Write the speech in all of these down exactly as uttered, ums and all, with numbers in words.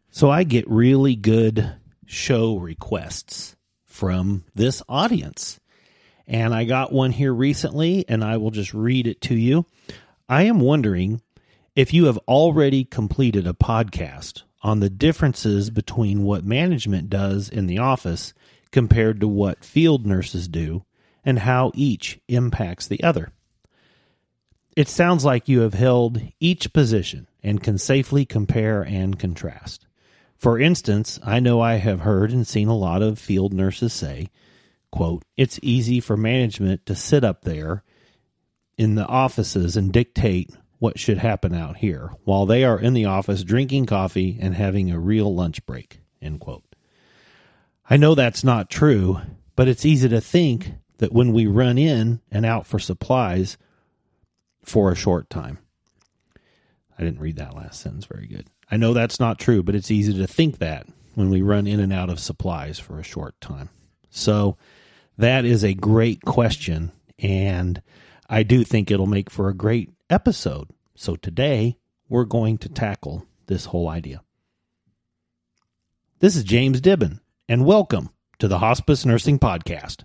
So I get really good show requests from this audience. And I got one here recently, and I will just read it to you. I am wondering if you have already completed a podcast on the differences between what management does in the office compared to what field nurses do, and how each impacts the other. It sounds like you have held each position and can safely compare and contrast. For instance, I know I have heard and seen a lot of field nurses say, quote, "It's easy for management to sit up there in the offices and dictate what should happen out here, while they are in the office drinking coffee and having a real lunch break," end quote. I know that's not true, but it's easy to think that when we run in and out for supplies for a short time. I didn't read that last sentence very good. I know that's not true, but it's easy to think that when we run in and out of supplies for a short time. So that is a great question, and I do think it'll make for a great episode. So today, we're going to tackle this whole idea. This is James Dibbin, and welcome to the Hospice Nursing Podcast.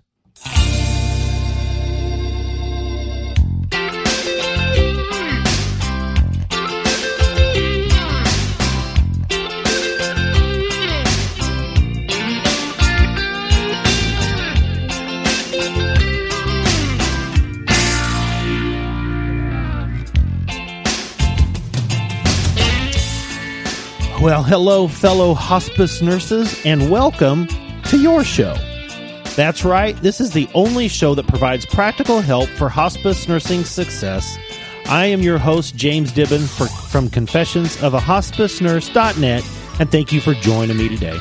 Well, hello, fellow hospice nurses, and welcome to your show. That's right, this is the only show that provides practical help for hospice nursing success. I am your host, James Dibbin, for, from confessions of a hospice nurse dot net, and thank you for joining me today.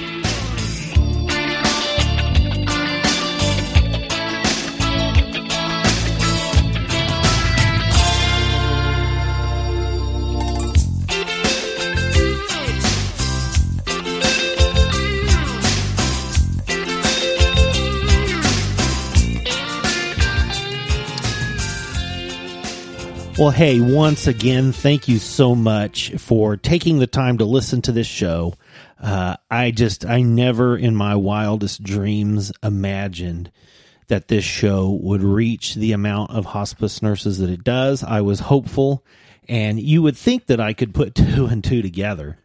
Well, hey, once again, thank you so much for taking the time to listen to this show. Uh, I just, I never in my wildest dreams imagined that this show would reach the amount of hospice nurses that it does. I was hopeful, and you would think that I could put two and two together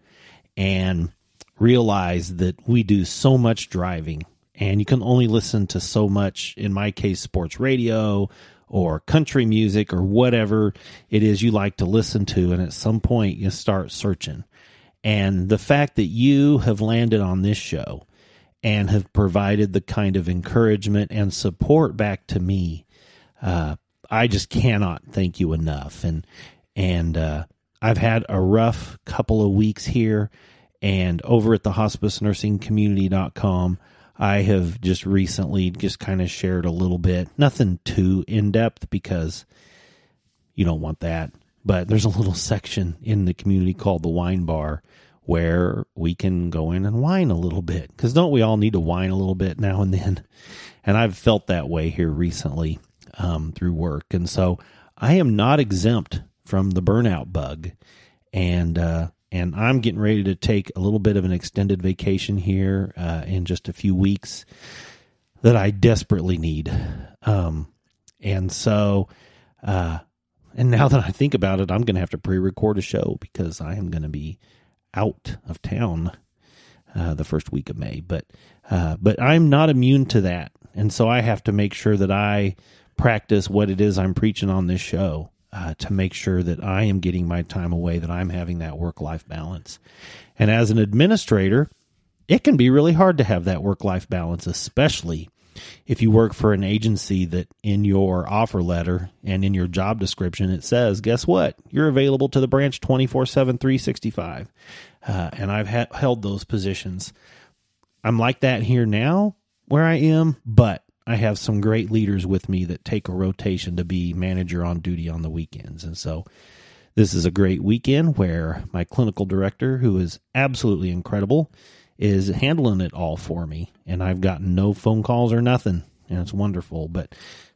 and realize that we do so much driving, and you can only listen to so much, in my case, sports radio, or country music, or whatever it is you like to listen to, and at some point you start searching. And the fact that you have landed on this show and have provided the kind of encouragement and support back to me, uh, I just cannot thank you enough. And and uh, I've had a rough couple of weeks here, and over at the hospice nursing community dot com, I have just recently just kind of shared a little bit, nothing too in-depth because you don't want that, but there's a little section in the community called the Wine Bar where we can go in and whine a little bit, because don't we all need to whine a little bit now and then? And I've felt that way here recently um, through work, and so I am not exempt from the burnout bug, and uh And I'm getting ready to take a little bit of an extended vacation here uh, in just a few weeks that I desperately need. Um, and so, uh, and now that I think about it, I'm going to have to pre-record a show because I am going to be out of town uh, the first week of May. But, uh, but I'm not immune to that. And so I have to make sure that I practice what it is I'm preaching on this show. Uh, to make sure that I am getting my time away, that I'm having that work-life balance. And as an administrator, it can be really hard to have that work-life balance, especially if you work for an agency that in your offer letter and in your job description, it says, guess what? You're available to the branch twenty-four seven, three sixty-five. Uh, and I've ha- held those positions. I'm like that here now where I am, but I have some great leaders with me that take a rotation to be manager on duty on the weekends. And so this is a great weekend where my clinical director, who is absolutely incredible, is handling it all for me. And I've gotten no phone calls or nothing. And it's wonderful. But,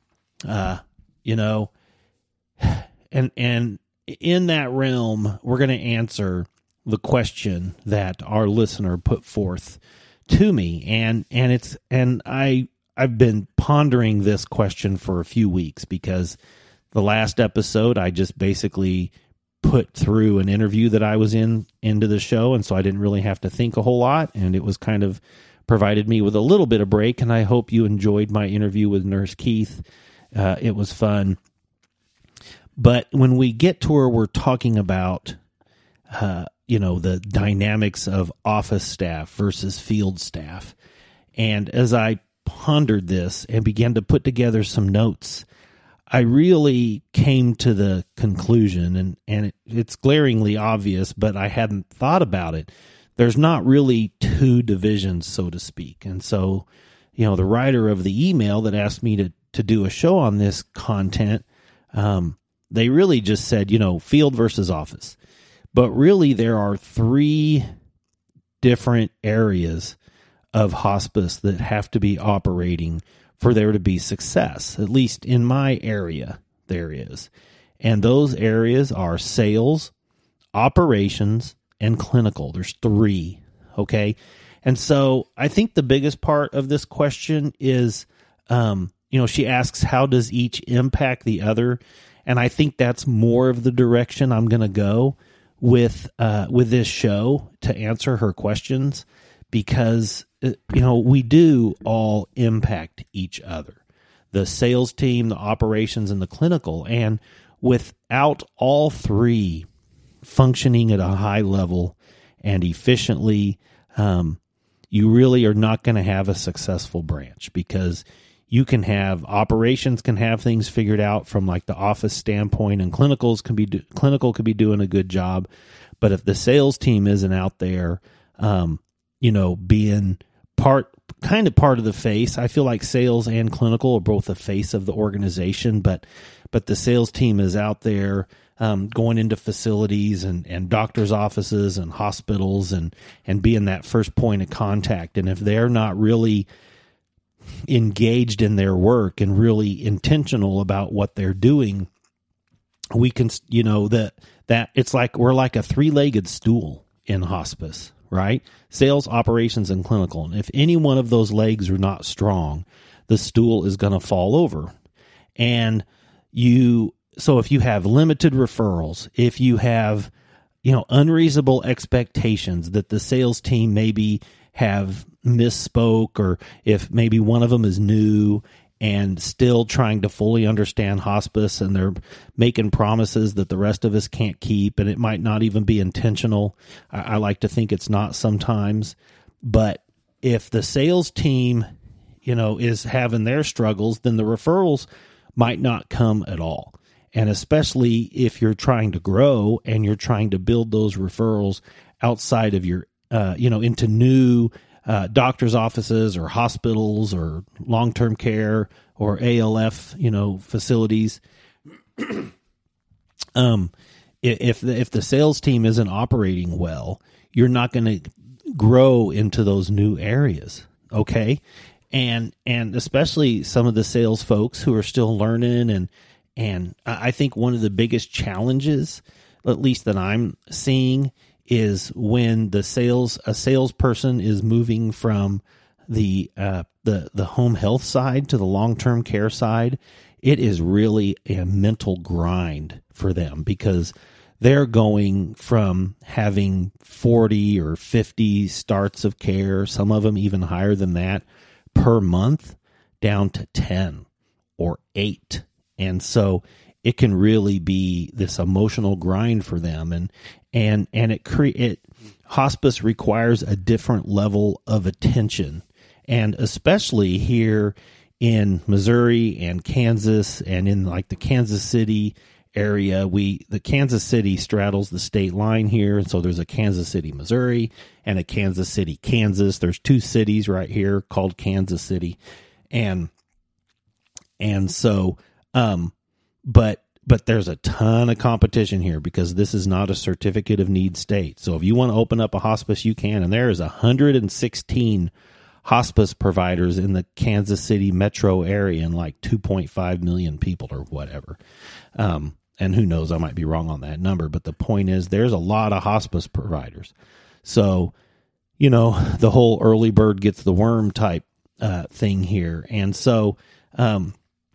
uh, you know, and, and in that realm, we're going to answer the question that our listener put forth to me, and and it's and I I've been pondering this question for a few weeks, because the last episode I just basically put through an interview that I was in into the show, and so I didn't really have to think a whole lot, and it was kind of provided me with a little bit of break. And I hope you enjoyed my interview with Nurse Keith. Uh, it was fun. But when we get to where we're talking about, uh, you know, the dynamics of office staff versus field staff, and as I pondered this and began to put together some notes, I really came to the conclusion, and, and it, it's glaringly obvious, but I hadn't thought about it. There's not really two divisions, so to speak. And so, you know, the writer of the email that asked me to, to do a show on this content, um, they really just said, you know, field versus office. But really there are three different areas of hospice that have to be operating for there to be success. At least in my area, there is. And those areas are sales, operations, and clinical. There's three, okay? And so I think the biggest part of this question is, um, you know, she asks, how does each impact the other? And I think that's more of the direction I'm going to go with uh, with this show to answer her questions, because, you know, we do all impact each other. The sales team, the operations, and the clinical. And without all three functioning at a high level and efficiently, um, you really are not going to have a successful branch, because you can have operations can have things figured out from like the office standpoint, and clinicals can be do, clinical could be doing a good job. But if the sales team isn't out there, um, you know, being part, kind of part of the face, I feel like sales and clinical are both the face of the organization, but, but the sales team is out there, um, going into facilities and, and doctors' offices and hospitals, and, and being that first point of contact. And if they're not really engaged in their work and really intentional about what they're doing, we can, you know, that, that it's like, we're like a three-legged stool in hospice, right? Sales, operations, and clinical. And if any one of those legs are not strong, the stool is going to fall over. And you, so if you have limited referrals, if you have, you know, unreasonable expectations that the sales team maybe have misspoke, or if maybe one of them is new and still trying to fully understand hospice, and they're making promises that the rest of us can't keep, and it might not even be intentional. I, I like to think it's not sometimes. But if the sales team, you know, is having their struggles, then the referrals might not come at all. And especially if you're trying to grow and you're trying to build those referrals outside of your, uh, you know, into new Uh, doctor's offices or hospitals or long-term care or A L F, you know, facilities. um, if the, if the sales team isn't operating well, you're not going to grow into those new areas. Okay. And, and especially some of the sales folks who are still learning. And, and I think one of the biggest challenges, at least that I'm seeing, is when the sales a salesperson is moving from the uh, the the home health side to the long-term care side. It is really a mental grind for them, because they're going from having forty or fifty starts of care, some of them even higher than that, per month, down to ten or eight. And so it can really be this emotional grind for them. And, and, and it create hospice requires a different level of attention. And especially here in Missouri and Kansas, and in like the Kansas City area, we, the Kansas City straddles the state line here. And so there's a Kansas City, Missouri, and a Kansas City, Kansas. There's two cities right here called Kansas City. And, and so, um, But but there's a ton of competition here, because this is not a certificate of need state. So if you want to open up a hospice, you can. And there is one hundred sixteen hospice providers in the Kansas City metro area, and like two point five million people or whatever. Um, and who knows, I might be wrong on that number, but the point is there's a lot of hospice providers. So, you know, the whole early bird gets the worm type uh, thing here. And so, um,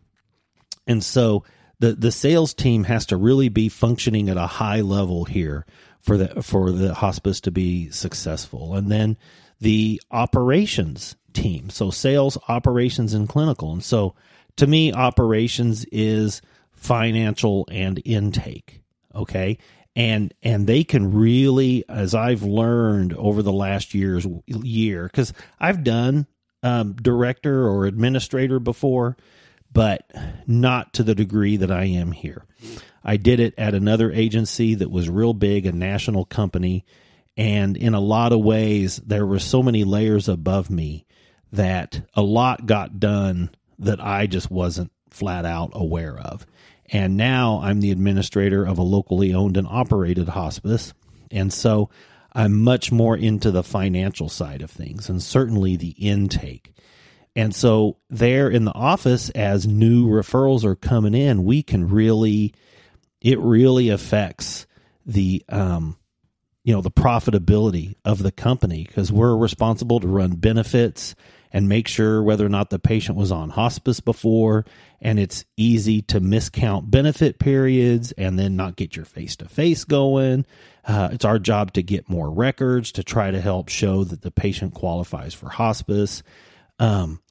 and so the, the sales team has to really be functioning at a high level here for the, for the hospice to be successful. And then the operations team. So sales, operations, and clinical. And so to me, operations is financial and intake. Okay. And, and they can really, as I've learned over the last year's year, because I've done um, director or administrator before, but not to the degree that I am here. I did it at another agency that was real big, a national company. And in a lot of ways, there were so many layers above me that a lot got done that I just wasn't flat out aware of. And now I'm the administrator of a locally owned and operated hospice. And so I'm much more into the financial side of things and certainly the intake. And so there in the office, as new referrals are coming in, we can really, it really affects the, um, you know, the profitability of the company, because we're responsible to run benefits and make sure whether or not the patient was on hospice before. And it's easy to miscount benefit periods and then not get your face-to-face going. Uh, it's our job to get more records to try to help show that the patient qualifies for hospice. Um,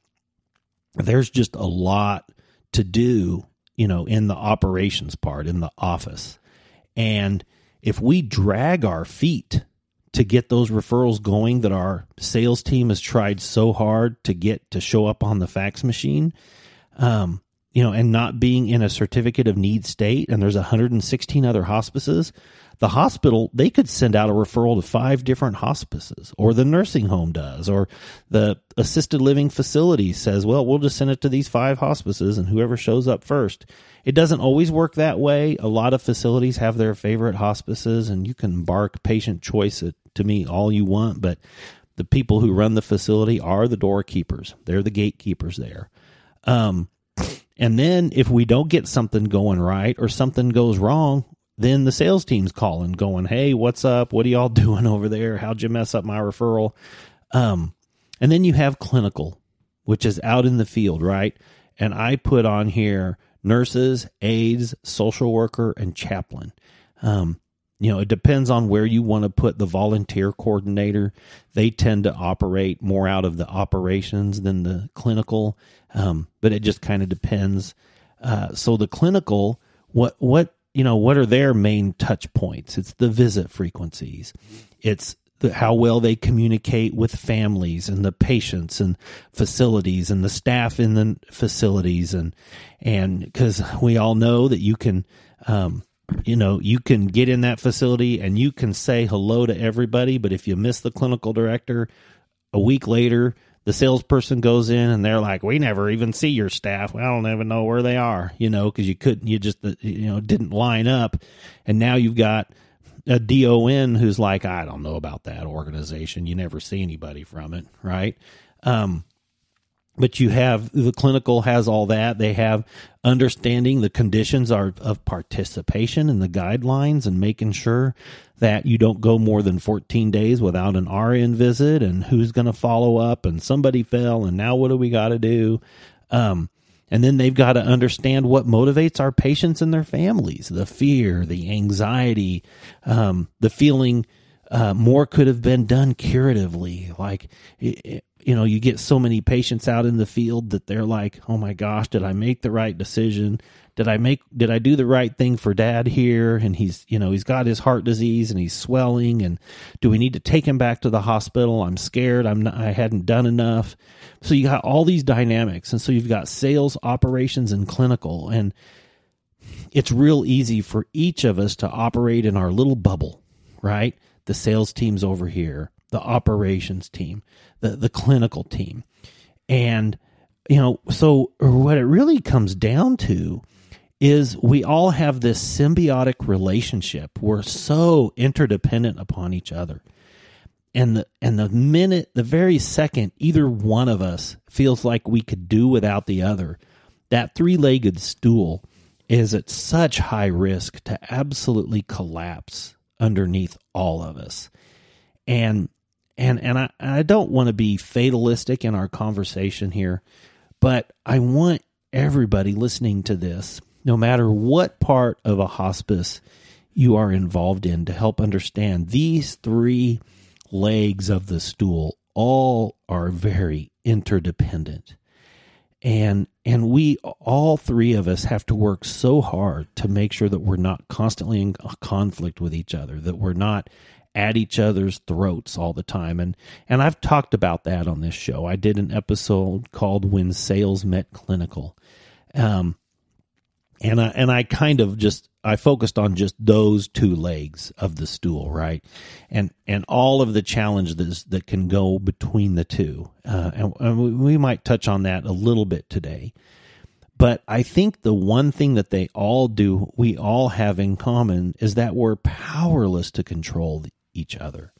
there's just a lot to do, you know, in the operations part, in the office. And if we drag our feet to get those referrals going that our sales team has tried so hard to get to show up on the fax machine, um, you know, and not being in a certificate of need state, and there's one hundred sixteen other hospices, the hospital, they could send out a referral to five different hospices, or the nursing home does, or the assisted living facility says, well, we'll just send it to these five hospices and whoever shows up first. It doesn't always work that way. A lot of facilities have their favorite hospices, and you can bark patient choice at, to me all you want, but the people who run the facility are the doorkeepers. They're the gatekeepers there. Um, and then if we don't get something going right or something goes wrong, then the sales team's calling, going, hey, what's up? What are y'all doing over there? How'd you mess up my referral? Um, and then you have clinical, which is out in the field, right? And I put on here nurses, aides, social worker, and chaplain. Um, you know, it depends on where you want to put the volunteer coordinator. They tend to operate more out of the operations than the clinical, um, but it just kind of depends. Uh, so the clinical, what what you know, what are their main touch points? It's the visit frequencies. It's the, how well they communicate with families and the patients and facilities and the staff in the facilities. And, and because we all know that you can, um, you know, you can get in that facility and you can say hello to everybody, but if you miss the clinical director, a week later, the salesperson goes in and they're like, we never even see your staff. I don't even know where they are, you know, because you couldn't, you just, you know, didn't line up. And now you've got a D O N who's like, I don't know about that organization. You never see anybody from it, right? Um, but you have, the clinical has all that. They have understanding the conditions are of participation in the guidelines and making sure that you don't go more than fourteen days without an R N visit, and who's going to follow up, and somebody fell, and now what do we got to do? Um, and then they've got to understand what motivates our patients and their families, the fear, the anxiety, um, the feeling uh, more could have been done curatively. Like, it, you know, you get so many patients out in the field that they're like, oh my gosh, did I make the right decision? Did I make, did I do the right thing for dad here? And he's, you know, he's got his heart disease and he's swelling, and do we need to take him back to the hospital? I'm scared. I'm not, I hadn't done enough. So you got all these dynamics. And so you've got sales, operations, and clinical. And it's real easy for each of us to operate in our little bubble, right? The sales team's over here, the operations team, the, the clinical team. And, you know, so what it really comes down to is we all have this symbiotic relationship. We're so interdependent upon each other. And the, and the minute, the very second, either one of us feels like we could do without the other, that three-legged stool is at such high risk to absolutely collapse underneath all of us. And and and I, I don't want to be fatalistic in our conversation here, but I want everybody listening to this, no matter what part of a hospice you are involved in, to help understand these three legs of the stool all are very interdependent. And and we, all three of us, have to work so hard to make sure that we're not constantly in conflict with each other, that we're not at each other's throats all the time. And and I've talked about that on this show. I did an episode called When Sales Met Clinical. Um, and I, and I kind of just, I focused on just those two legs of the stool, right? And, and all of the challenges that can go between the two. Uh, and, and we might touch on that a little bit today. But I think the one thing that they all do, we all have in common, is that we're powerless to control each other.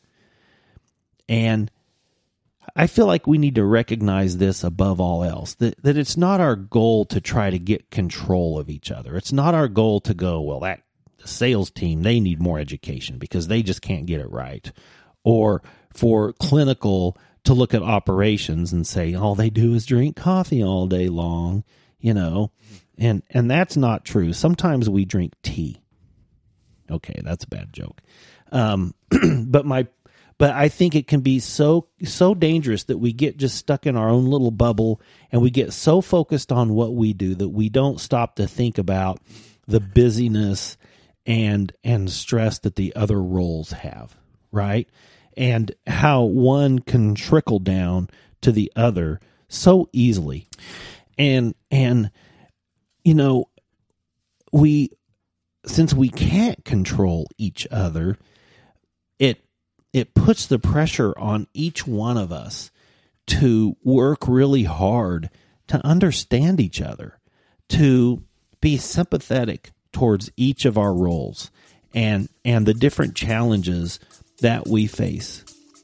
And I feel like we need to recognize this above all else, that, that it's not our goal to try to get control of each other. It's not our goal to go, well, that the sales team, they need more education because they just can't get it right. Or for clinical to look at operations and say, all they do is drink coffee all day long, you know, and, and that's not true. Sometimes we drink tea. Okay, that's a bad joke. Um, but my But I think it can be so so dangerous that we get just stuck in our own little bubble, and we get so focused on what we do that we don't stop to think about the busyness and and stress that the other roles have, right? And how one can trickle down to the other so easily. And and you know, we since we can't control each other, it It puts the pressure on each one of us to work really hard to understand each other, to be sympathetic towards each of our roles and and the different challenges that we face.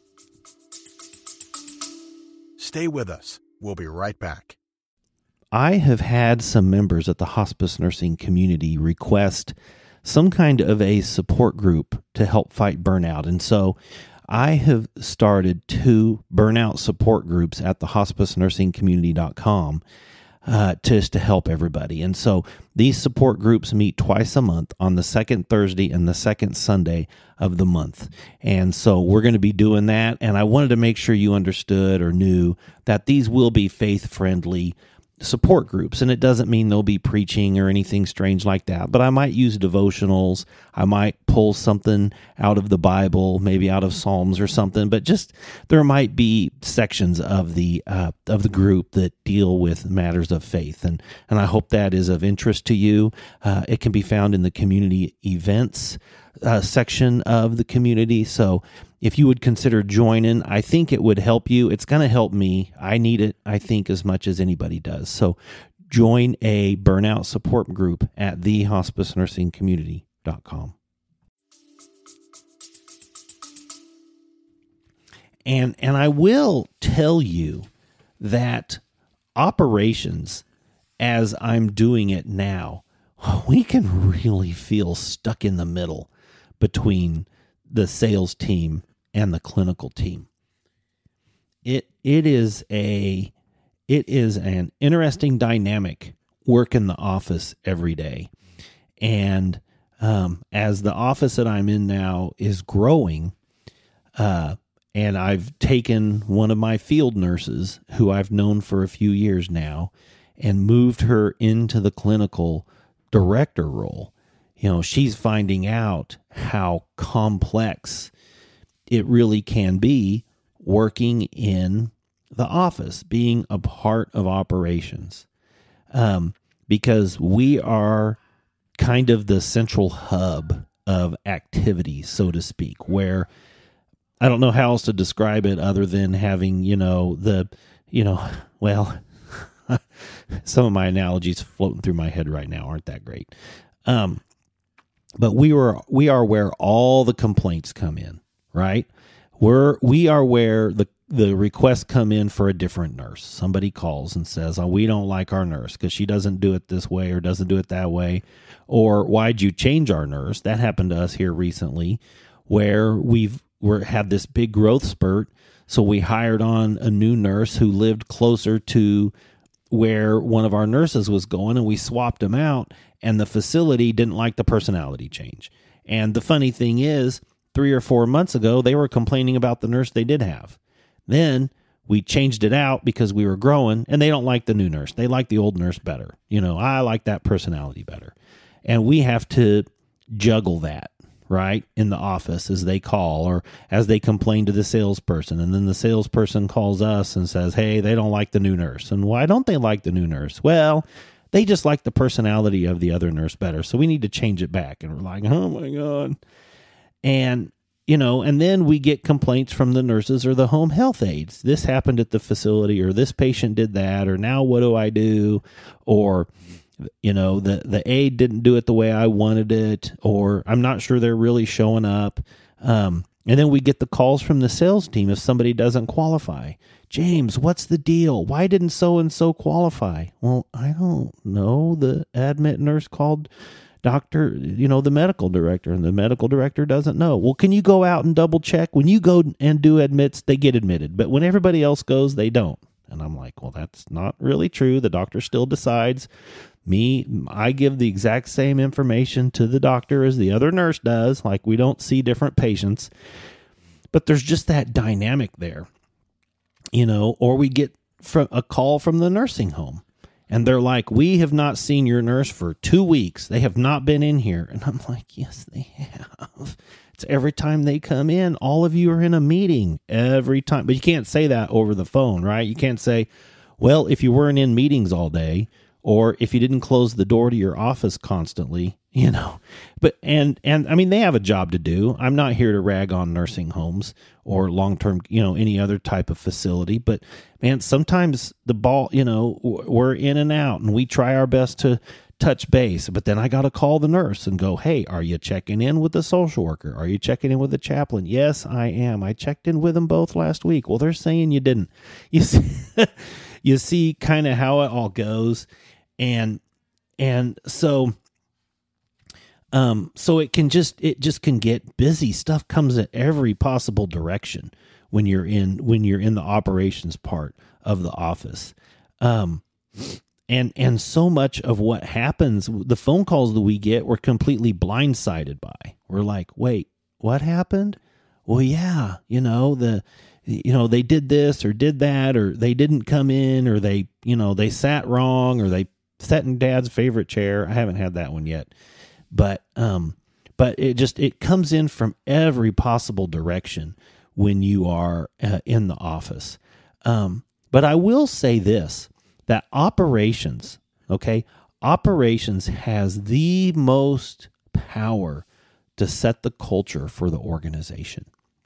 Stay with us. We'll be right back. I have had some members at the hospice nursing community request some kind of a support group to help fight burnout. And so I have started two burnout support groups at the hospice nursing community dot com uh, just to help everybody. And so these support groups meet twice a month on the second Thursday and the second Sunday of the month. And so we're going to be doing that. And I wanted to make sure you understood or knew that these will be faith-friendly support groups, and it doesn't mean they'll be preaching or anything strange like that, but I might use devotionals. I might pull something out of the Bible, maybe out of Psalms or something, but just there might be sections of the uh, of the group that deal with matters of faith, and and I hope that is of interest to you. Uh, it can be found in the community events uh, section of the community, so if you would consider joining, I think it would help you. It's going to help me. I need it, I think, as much as anybody does. So join a burnout support group at the hospice nursing community dot com. And, and I will tell you that operations, as I'm doing it now, we can really feel stuck in the middle between the sales team and the clinical team. It it is a it is an interesting dynamic work in the office every day. And um, as the office that I'm in now is growing, uh, and I've taken one of my field nurses who I've known for a few years now and moved her into the clinical director role. You know, she's finding out how complex it really can be working in the office, being a part of operations, um, because we are kind of the central hub of activity, so to speak, where I don't know how else to describe it other than having, you know, the, you know, well, some of my analogies floating through my head right now aren't that great. Um, But we were we are where all the complaints come in, right? We're, we are where the, the requests come in for a different nurse. Somebody calls and says, oh, we don't like our nurse because she doesn't do it this way or doesn't do it that way. Or why'd you change our nurse? That happened to us here recently where we've we're, had this big growth spurt. So we hired on a new nurse who lived closer to where one of our nurses was going, and we swapped him out, and the facility didn't like the personality change. And the funny thing is, three or four months ago, they were complaining about the nurse they did have. Then we changed it out because we were growing, and they don't like the new nurse. They like the old nurse better. You know, I like that personality better. And we have to juggle that, right, in the office as they call or as they complain to the salesperson. And then the salesperson calls us and says, hey, they don't like the new nurse. And why don't they like the new nurse? Well, they just like the personality of the other nurse better. So we need to change it back. And we're like, oh, my God. And, you know, and then we get complaints from the nurses or the home health aides. This happened at the facility, or this patient did that, or now what do I do? Or, you know, the, the aide didn't do it the way I wanted it, or I'm not sure they're really showing up. Um, and then we get the calls from the sales team if somebody doesn't qualify. James, what's the deal? Why didn't so-and-so qualify? Well, I don't know. The admit nurse called doctor, you know, the medical director, and the medical director doesn't know. Well, can you go out and double check? When you go and do admits, they get admitted. But when everybody else goes, they don't. And I'm like, well, that's not really true. The doctor still decides. Me, I give the exact same information to the doctor as the other nurse does. Like, we don't see different patients. But there's just that dynamic there, you know, or we get from a call from the nursing home. And they're like, we have not seen your nurse for two weeks. They have not been in here. And I'm like, yes, they have. It's every time they come in, all of you are in a meeting every time. But you can't say that over the phone, right? You can't say, well, if you weren't in meetings all day, or if you didn't close the door to your office constantly, you know. But, and, and I mean, they have a job to do. I'm not here to rag on nursing homes or long-term, you know, any other type of facility. But, man, sometimes the ball, you know, we're in and out, and we try our best to touch base. But then I got to call the nurse and go, hey, are you checking in with the social worker? Are you checking in with the chaplain? Yes, I am. I checked in with them both last week. Well, they're saying you didn't. You see, you see kind of how it all goes. And, and so, um, so it can just, it just can get busy. Stuff comes in every possible direction when you're in, when you're in the operations part of the office. Um, and, and so much of what happens, the phone calls that we get, we're completely blindsided by. We're like, wait, what happened? Well, yeah, you know, the, you know, they did this or did that, or they didn't come in, or they, you know, they sat wrong, or they sat in Dad's favorite chair. I haven't had that one yet, but, um, but it just, it comes in from every possible direction when you are uh, in the office. Um, but I will say this, that operations, okay, operations has the most power to set the culture for the organization.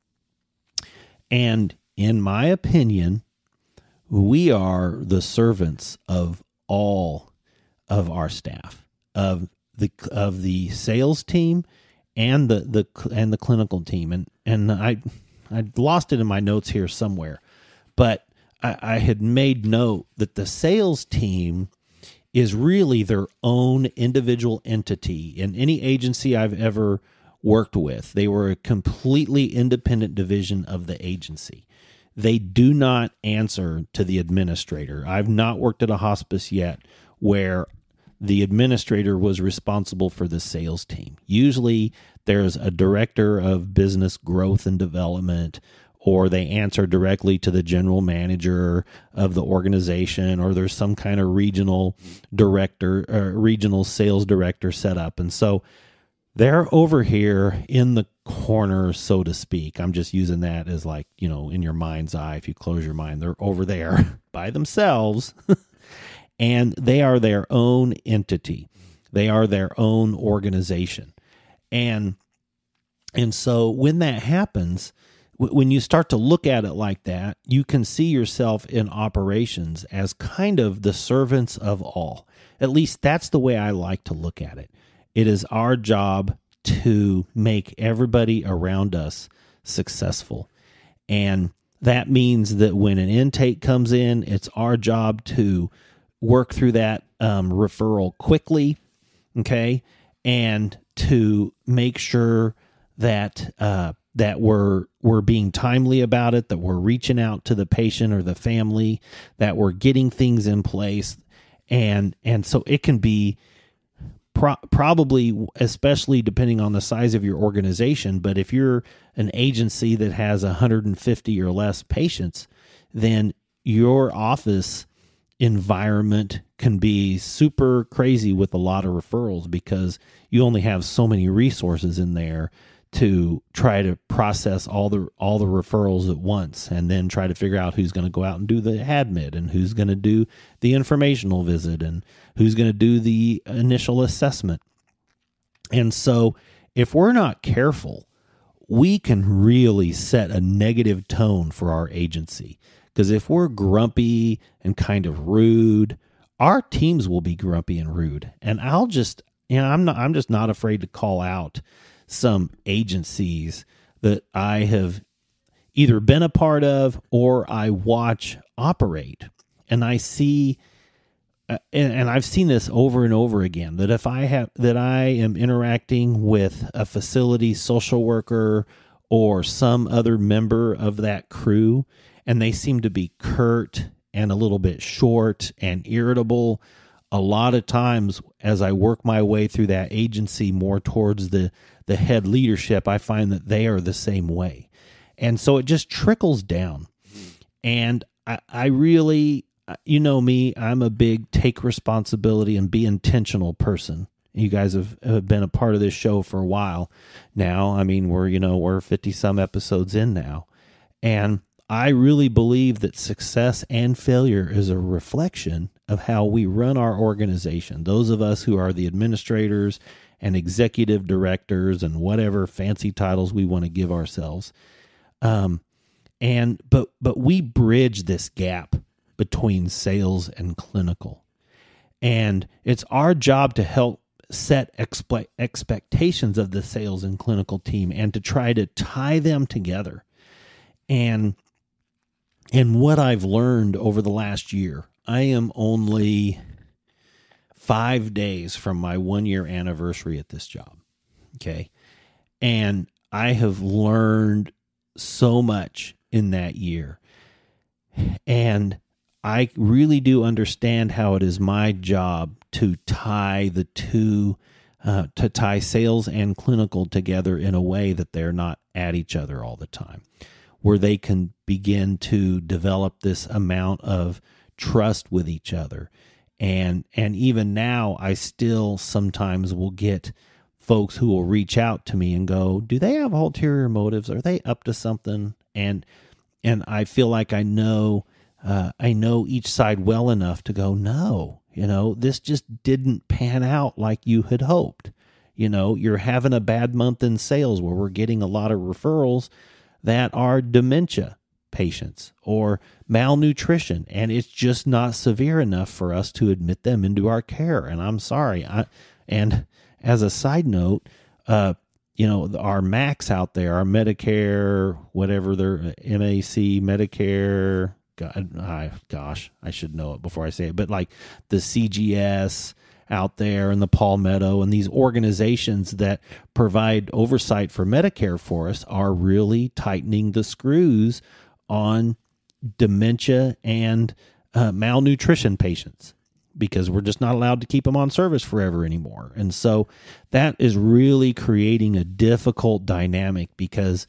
And in my opinion, we are the servants of all of our staff, of the of the sales team and the, the and the clinical team. And and I I lost it in my notes here somewhere, but I, I had made note that the sales team is really their own individual entity. In any agency I've ever worked with, they were a completely independent division of the agency. They do not answer to the administrator. I've not worked at a hospice yet where the administrator was responsible for the sales team. Usually there's a director of business growth and development, or they answer directly to the general manager of the organization, or there's some kind of regional director, or regional sales director set up. And so they're over here in the corner, so to speak. I'm just using that as, like, you know, in your mind's eye. If you close your mind, they're over there by themselves. And they are their own entity. They are their own organization. And and so when that happens, w- when you start to look at it like that, you can see yourself in operations as kind of the servants of all. At least that's the way I like to look at it. It is our job to make everybody around us successful. And that means that when an intake comes in, it's our job to work through that um, referral quickly, okay, and to make sure that uh, that we're we're being timely about it, that we're reaching out to the patient or the family, that we're getting things in place, and and so it can be pro- probably, especially depending on the size of your organization. But if you're an agency that has one hundred fifty or less patients, then your office environment can be super crazy with a lot of referrals because you only have so many resources in there to try to process all the all the referrals at once, and then try to figure out who's going to go out and do the admit, and who's going to do the informational visit, and who's going to do the initial assessment. And so if we're not careful, we can really set a negative tone for our agency. Because if we're grumpy and kind of rude, our teams will be grumpy and rude. And I'll just, you know, I'm not, I'm just not afraid to call out some agencies that I have either been a part of or I watch operate. And I see, uh, and, and I've seen this over and over again, that if I have, that I am interacting with a facility social worker or some other member of that crew, and they seem to be curt and a little bit short and irritable, a lot of times as I work my way through that agency more towards the, the head leadership, I find that they are the same way. And so it just trickles down. And I, I really, you know me, I'm a big take responsibility and be intentional person. You guys have, have been a part of this show for a while now. I mean, we're, you know, we're fifty some episodes in now. And I really believe that success and failure is a reflection of how we run our organization. Those of us who are the administrators and executive directors and whatever fancy titles we want to give ourselves. Um, and but but we bridge this gap between sales and clinical. And it's our job to help set expe- expectations of the sales and clinical team and to try to tie them together. And And what I've learned over the last year, I am only five days from my one-year anniversary at this job, okay? And I have learned so much in that year. And I really do understand how it is my job to tie the two, uh, to tie sales and clinical together in a way that they're not at each other all the time, where they can begin to develop this amount of trust with each other. And and even now, I still sometimes will get folks who will reach out to me and go, do they have ulterior motives? Are they up to something? And and I feel like I know uh, I know each side well enough to go, no, you know, this just didn't pan out like you had hoped. You know, you're having a bad month in sales where we're getting a lot of referrals that are dementia patients or malnutrition, and it's just not severe enough for us to admit them into our care. And I'm sorry. I, and as a side note, uh, you know, our MACs out there, our Medicare, whatever their M A C, Medicare, God, I, gosh, I should know it before I say it, but like the C G S out there and the Palmetto and these organizations that provide oversight for Medicare for us are really tightening the screws on dementia and uh, malnutrition patients, because we're just not allowed to keep them on service forever anymore. And so that is really creating a difficult dynamic, because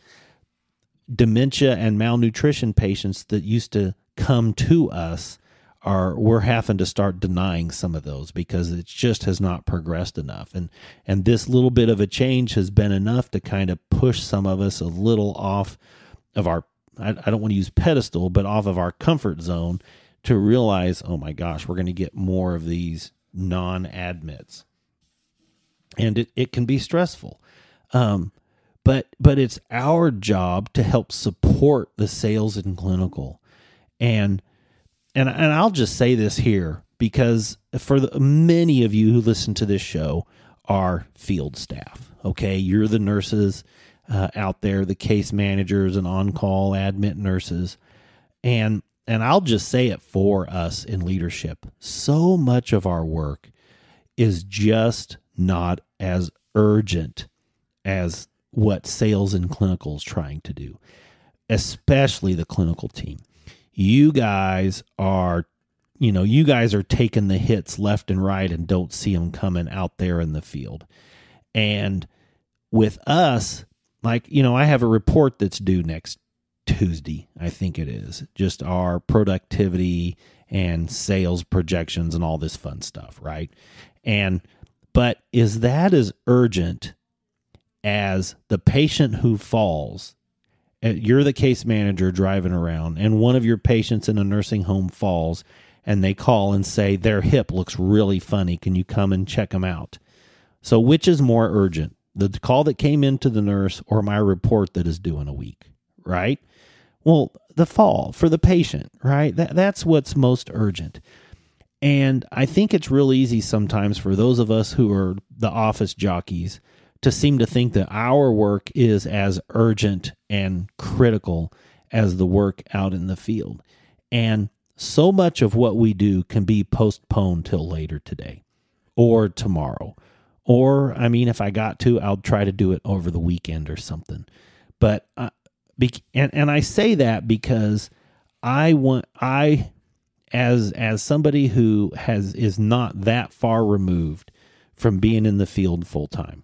dementia and malnutrition patients that used to come to us are, we're having to start denying some of those because it just has not progressed enough. And, and this little bit of a change has been enough to kind of push some of us a little off of our, I, I don't want to use pedestal, but off of our comfort zone, to realize, oh my gosh, we're going to get more of these non-admits. And it, it can be stressful. Um, but, but it's our job to help support the sales and clinical. And, and, and I'll just say this here, because for the, many of you who listen to this show are field staff. Okay. You're the nurses. uh, out there, the case managers and on-call admit nurses. And and I'll just say it for us in leadership. So much of our work is just not as urgent as what sales and clinical is trying to do, especially the clinical team. You guys are, you know, you guys are taking the hits left and right and don't see them coming out there in the field. And with us, like, you know, I have a report that's due next Tuesday, I think it is, just our productivity and sales projections and all this fun stuff, right? And, but is that as urgent as the patient who falls? You're the case manager driving around, and one of your patients in a nursing home falls, and they call and say, their hip looks really funny. Can you come and check them out? So which is more urgent, the call that came into the nurse or my report that is due in a week, right? Well, the fall for the patient, right? That That's what's most urgent. And I think it's real easy sometimes for those of us who are the office jockeys to seem to think that our work is as urgent and critical as the work out in the field. And so much of what we do can be postponed till later today or tomorrow. Or, I mean, if I got to, I'll try to do it over the weekend or something. But, uh, be, and, and I say that because I want, I, as, as somebody who has, is not that far removed from being in the field full time,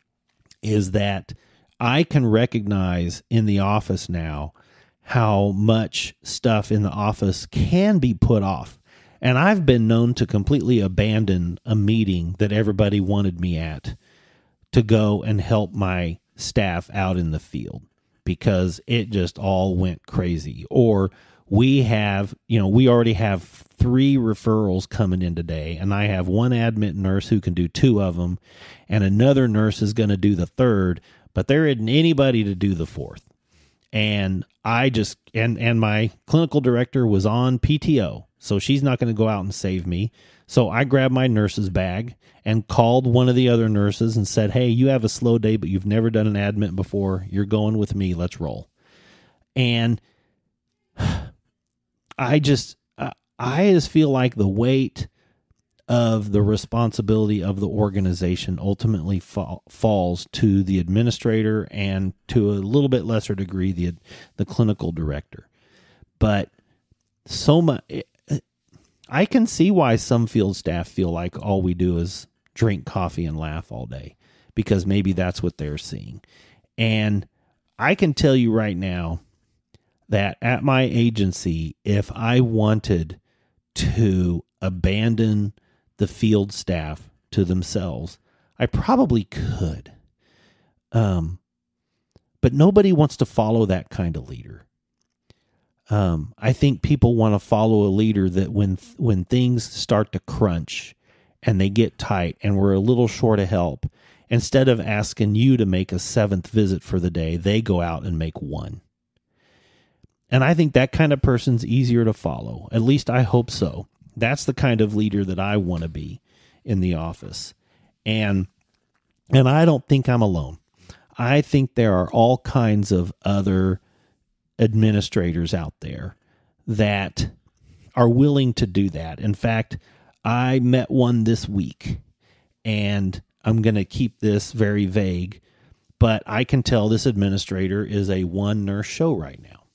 is that I can recognize in the office now how much stuff in the office can be put off. And I've been known to completely abandon a meeting that everybody wanted me at to go and help my staff out in the field because it just all went crazy. Or we have, you know, we already have three referrals coming in today, and I have one admit nurse who can do two of them, and another nurse is going to do the third, but there isn't anybody to do the fourth. And I just, and, and my clinical director was on P T O, so she's not going to go out and save me. So I grabbed my nurse's bag and called one of the other nurses and said, hey, you have a slow day, but you've never done an admit before. You're going with me. Let's roll. And I just, uh, I just feel like the weight of the responsibility of the organization ultimately fa- falls to the administrator and to a little bit lesser degree, the, the clinical director. But so much, I can see why some field staff feel like all we do is drink coffee and laugh all day, because maybe that's what they're seeing. And I can tell you right now that at my agency, if I wanted to abandon the field staff to themselves, I probably could. Um, but nobody wants to follow that kind of leader. Um, I think people want to follow a leader that when when things start to crunch and they get tight and we're a little short of help, instead of asking you to make a seventh visit for the day, they go out and make one. And I think that kind of person's easier to follow. At least I hope so. That's the kind of leader that I want to be in the office. And and I don't think I'm alone. I think there are all kinds of other administrators out there that are willing to do that. In fact, I met one this week, and I'm going to keep this very vague, but I can tell this administrator is a one nurse show right now.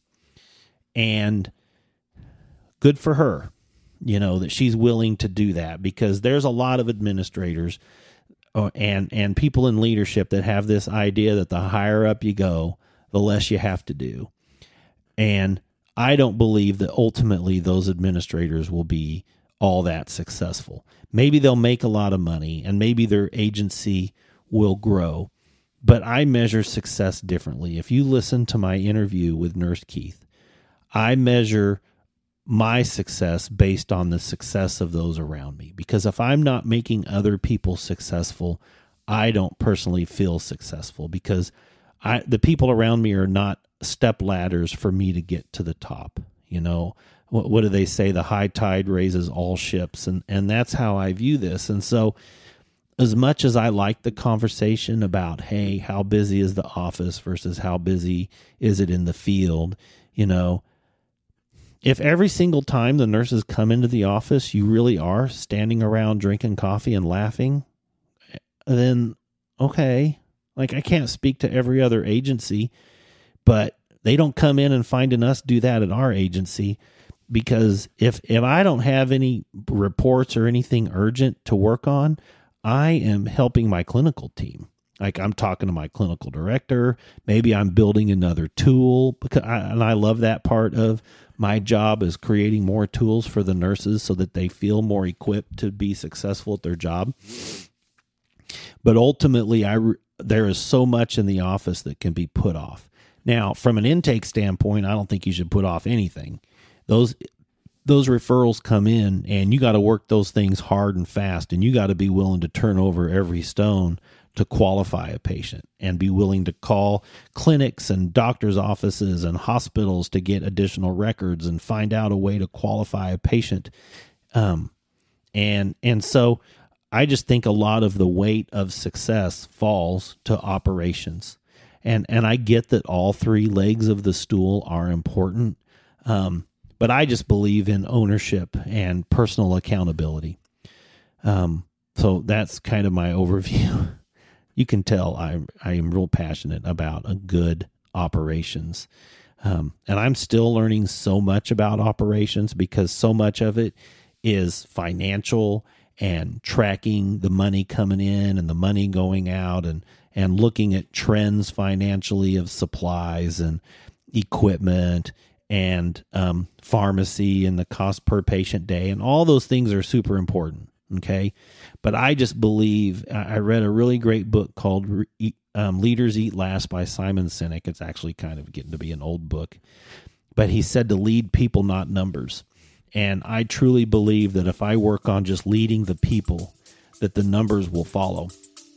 And good for her, you know, that she's willing to do that, because there's a lot of administrators uh, and, and people in leadership that have this idea that the higher up you go, the less you have to do. And I don't believe that ultimately those administrators will be all that successful. Maybe they'll make a lot of money and maybe their agency will grow, but I measure success differently. If you listen to my interview with Nurse Keith, I measure my success based on the success of those around me. Because if I'm not making other people successful, I don't personally feel successful, because I, the people around me are not step ladders for me to get to the top. You know, what, what do they say? The high tide raises all ships. And, and that's how I view this. And so as much as I like the conversation about, hey, how busy is the office versus how busy is it in the field, you know, if every single time the nurses come into the office, you really are standing around drinking coffee and laughing, then okay, like I can't speak to every other agency, but they don't come in and finding us do that at our agency, because if, if I don't have any reports or anything urgent to work on, I am helping my clinical team. Like I'm talking to my clinical director, maybe I'm building another tool, because I, and I love that part of my job is creating more tools for the nurses so that they feel more equipped to be successful at their job. But ultimately, I there is so much in the office that can be put off. Now, from an intake standpoint, I don't think you should put off anything. Those those referrals come in, and you got to work those things hard and fast, and you got to be willing to turn over every stone to qualify a patient, and be willing to call clinics and doctors' offices and hospitals to get additional records and find out a way to qualify a patient. Um, and and so I just think a lot of the weight of success falls to operations. And and I get that all three legs of the stool are important, um, but I just believe in ownership and personal accountability. Um, so that's kind of my overview. You can tell I I am real passionate about a good operations. Um, and I'm still learning so much about operations, because so much of it is financial and tracking the money coming in and the money going out, and, and looking at trends financially of supplies and equipment and um, pharmacy and the cost per patient day. And all those things are super important. Okay. But I just believe, I read a really great book called um, Leaders Eat Last by Simon Sinek. It's actually kind of getting to be an old book, but he said to lead people, not numbers. And I truly believe that if I work on just leading the people, that the numbers will follow.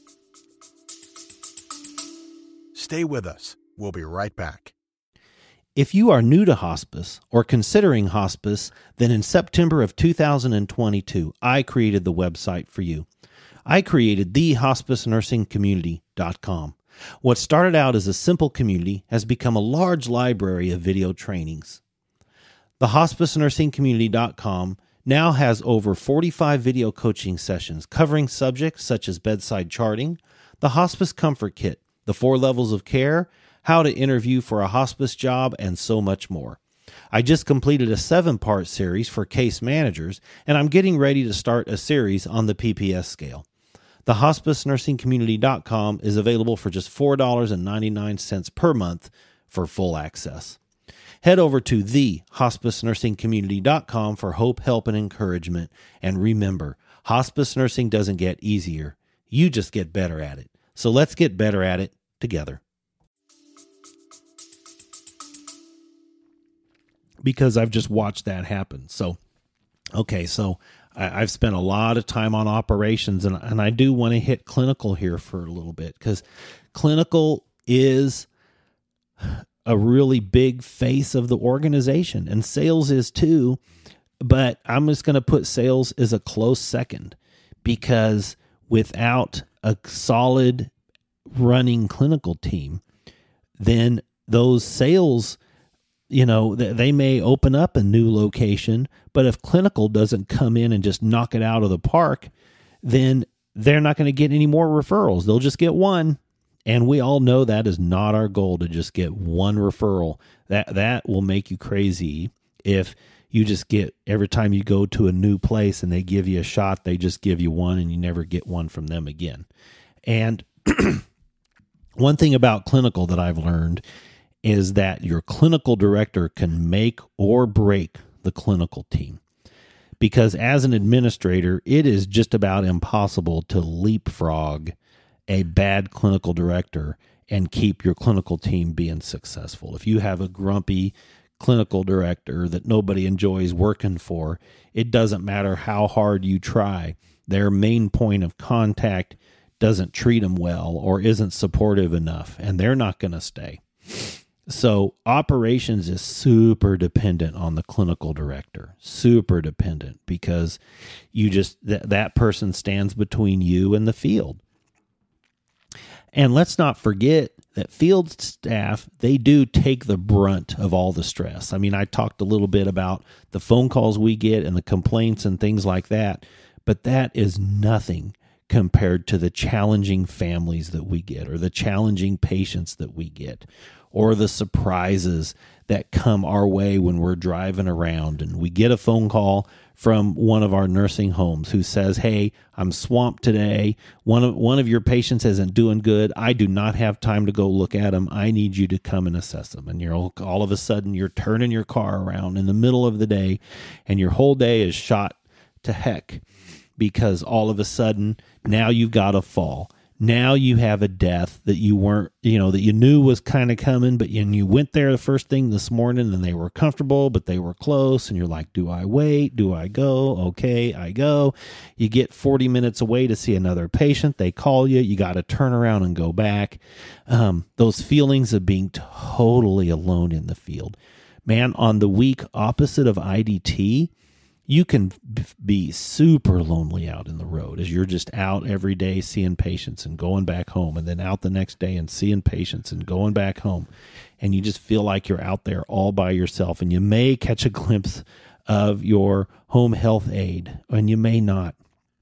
Stay with us. We'll be right back. If you are new to hospice or considering hospice, then in September of two thousand twenty-two, I created the website for you. I created the hospice nursing community dot com. What started out as a simple community has become a large library of video trainings. The hospice nursing community dot com now has over forty-five video coaching sessions covering subjects such as bedside charting, the hospice comfort kit, the four levels of care, how to interview for a hospice job, and so much more. I just completed a seven-part series for case managers, and I'm getting ready to start a series on the P P S scale. The hospice nursing community dot com is available for just four dollars and ninety-nine cents per month for full access. Head over to the hospice nursing community dot com for hope, help, and encouragement. And remember, hospice nursing doesn't get easier. You just get better at it. So let's get better at it together. Because I've just watched that happen. So, okay, so I, I've spent a lot of time on operations, and, and I do want to hit clinical here for a little bit, because clinical is a really big face of the organization, and sales is too, but I'm just going to put sales as a close second, because without a solid running clinical team, then those sales, you know, they may open up a new location, but if clinical doesn't come in and just knock it out of the park, then they're not going to get any more referrals. They'll just get one. And we all know that is not our goal, to just get one referral. That that will make you crazy if you just get, every time you go to a new place and they give you a shot, they just give you one and you never get one from them again. And one thing about clinical that I've learned is that your clinical director can make or break the clinical team. Because as an administrator, it is just about impossible to leapfrog a bad clinical director and keep your clinical team being successful. If you have a grumpy clinical director that nobody enjoys working for, it doesn't matter how hard you try. Their main point of contact doesn't treat them well or isn't supportive enough, and they're not going to stay. So operations is super dependent on the clinical director, super dependent, because you just, th- that person stands between you and the field. And let's not forget that field staff, they do take the brunt of all the stress. I mean, I talked a little bit about the phone calls we get and the complaints and things like that, but that is nothing compared to the challenging families that we get, or the challenging patients that we get, or the surprises that come our way when we're driving around and we get a phone call from one of our nursing homes who says, hey, I'm swamped today. One of one of your patients isn't doing good. I do not have time to go look at them. I need you to come and assess them. And you're all, all of a sudden you're turning your car around in the middle of the day, and your whole day is shot to heck because all of a sudden now you've got a fall. Now you have a death that you weren't, you know, that you knew was kind of coming, but you, you went there the first thing this morning and they were comfortable, but they were close. And you're like, do I wait? Do I go? Okay, I go. You get forty minutes away to see another patient. They call you. You got to turn around and go back. Um, those feelings of being totally alone in the field. Man, on the week opposite of I D T, you can be super lonely out in the road as you're just out every day seeing patients and going back home, and then out the next day and seeing patients and going back home. And you just feel like you're out there all by yourself, and you may catch a glimpse of your home health aide, and you may not.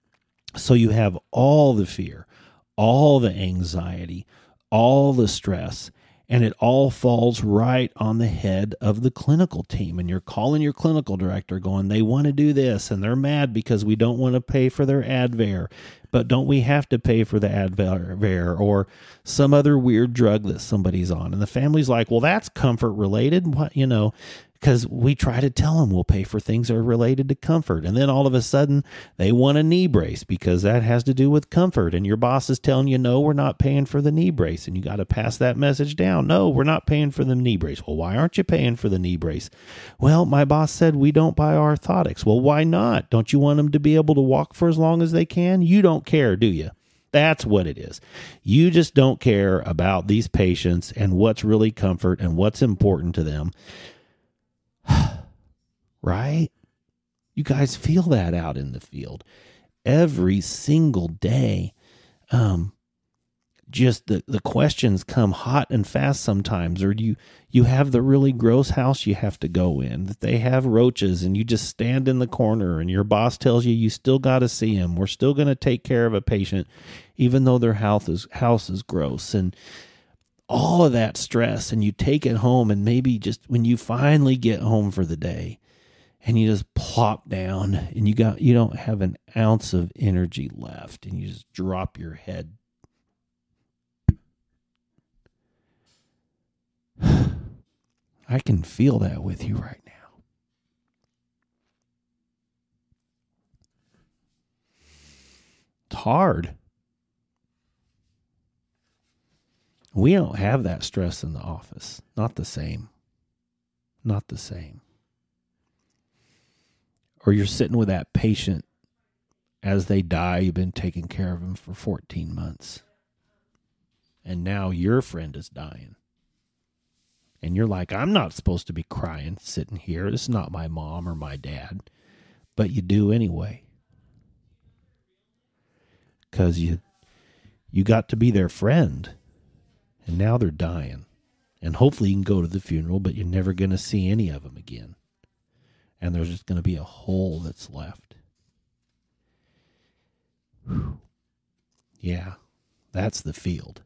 So you have all the fear, all the anxiety, all the stress, and it all falls right on the head of the clinical team. And you're calling your clinical director going, they want to do this, and they're mad because we don't want to pay for their Advair. But don't we have to pay for the Advair or some other weird drug that somebody's on? And the family's like, well, that's comfort related. What, you know, because we try to tell them we'll pay for things that are related to comfort. And then all of a sudden they want a knee brace because that has to do with comfort. And your boss is telling you, no, we're not paying for the knee brace. And you got to pass that message down. No, we're not paying for the knee brace. Well, why aren't you paying for the knee brace? Well, my boss said we don't buy orthotics. Well, why not? Don't you want them to be able to walk for as long as they can? You don't care, do you? That's what it is. You just don't care about these patients and what's really comfort and what's important to them. Right? You guys feel that out in the field every single day. Um, just the, the questions come hot and fast sometimes, or you, you have the really gross house you have to go in, that they have roaches, and you just stand in the corner and your boss tells you, you still got to see them. We're still going to take care of a patient, even though their house is, house is gross. And all of that stress, and you take it home, and maybe just when you finally get home for the day and you just plop down and you got, you don't have an ounce of energy left, and you just drop your head. I can feel that with you right now. It's hard. We don't have that stress in the office. Not the same. Not the same. Or you're sitting with that patient as they die. You've been taking care of them for fourteen months. And now your friend is dying. And you're like, I'm not supposed to be crying sitting here. This is not my mom or my dad. But you do anyway. Because you, you got to be their friend. And now they're dying. And hopefully you can go to the funeral, but you're never going to see any of them again. And there's just going to be a hole that's left. Whew. Yeah, that's the field.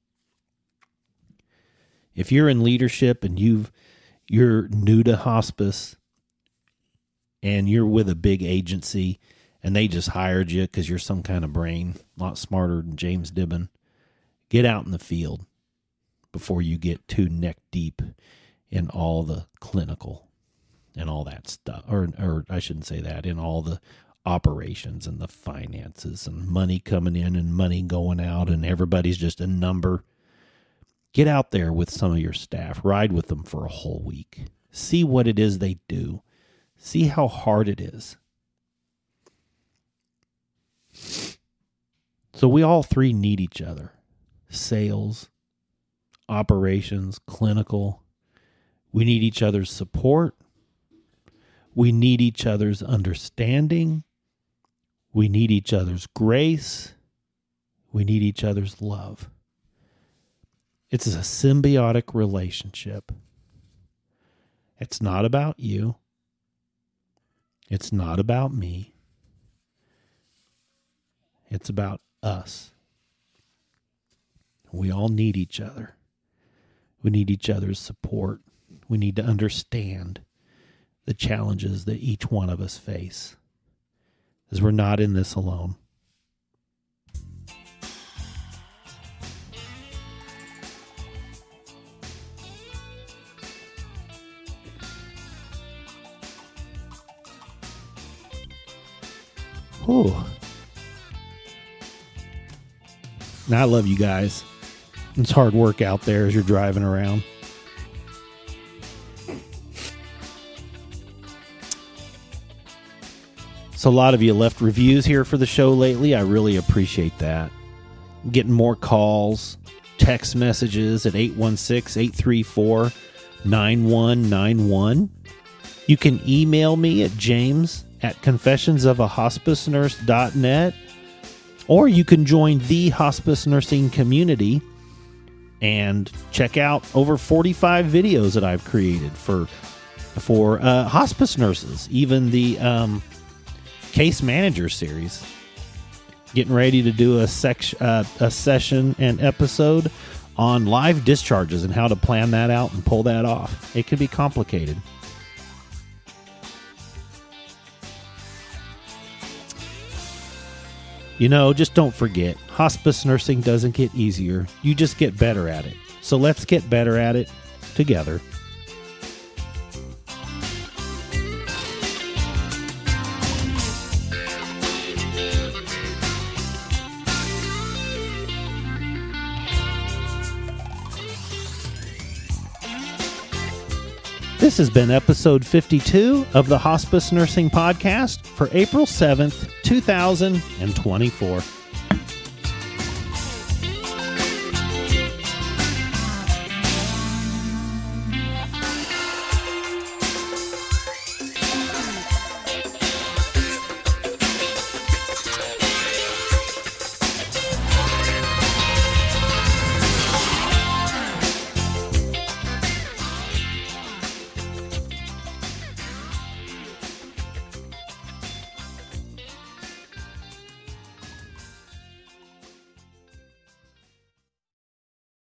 If you're in leadership and you've, you're new to hospice and you're with a big agency and they just hired you because you're some kind of brain, a lot smarter than James Dibben, get out in the field before you get too neck deep in all the clinical and all that stuff. Or, or I shouldn't say that, in all the operations and the finances and money coming in and money going out, and everybody's just a number. Get out there with some of your staff. Ride with them for a whole week. See what it is they do. See how hard it is. So we all three need each other. Sales, operations, clinical, We need each other's support. We need each other's understanding. We need each other's grace. We need each other's love. It's a symbiotic relationship. It's not about you. It's not about me. It's about us. We all need each other. We need each other's support. We need to understand the challenges that each one of us face, because we're not in this alone. Whew. Now, I love you guys. It's hard work out there as you're driving around. So a lot of you left reviews here for the show lately. I really appreciate that. I'm getting more calls, text messages at eight one six, eight three four, nine one nine one. You can email me at james at confessions of a hospice nurse dot net, or you can join the hospice nursing community and check out over forty-five videos that I've created for for uh, hospice nurses, even the um, Case Manager series. Getting ready to do a, sec- uh, a session and episode on live discharges and how to plan that out and pull that off. It can be complicated. You know, just don't forget, hospice nursing doesn't get easier. You just get better at it. So let's get better at it together. This has been episode fifty-two of the Hospice Nursing Podcast for April seventh, two thousand twenty-four.